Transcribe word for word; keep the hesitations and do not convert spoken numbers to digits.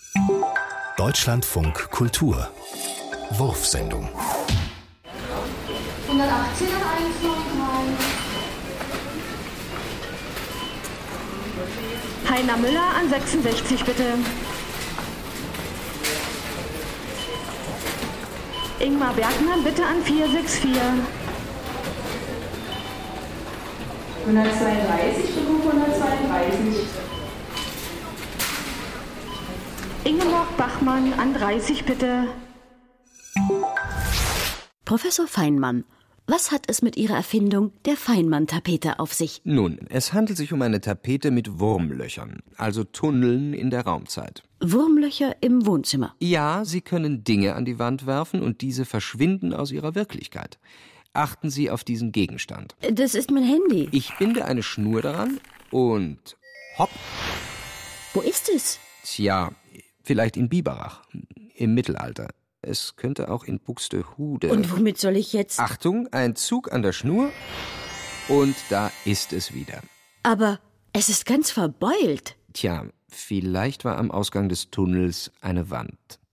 Deutschlandfunk Kultur Wurfsendung. hundertachtzehn an eins neun drei. Heiner Müller an sechsundsechzig, bitte. Ingmar Bergmann bitte an vier sechs vier. hundertzweiunddreißig, Rückruf hundertzweiunddreißig. Ingeborg Bachmann an dreißig, bitte. Professor Feinmann, was hat es mit Ihrer Erfindung der Feinmann-Tapete auf sich? Nun, es handelt sich um eine Tapete mit Wurmlöchern, also Tunneln in der Raumzeit. Wurmlöcher im Wohnzimmer. Ja, Sie können Dinge an die Wand werfen und diese verschwinden aus ihrer Wirklichkeit. Achten Sie auf diesen Gegenstand. Das ist mein Handy. Ich binde eine Schnur daran und hopp. Wo ist es? Tja, vielleicht in Biberach, im Mittelalter. Es könnte auch in Buxtehude. Und womit soll ich jetzt? Achtung, ein Zug an der Schnur und da ist es wieder. Aber es ist ganz verbeult. Tja, vielleicht war am Ausgang des Tunnels eine Wand.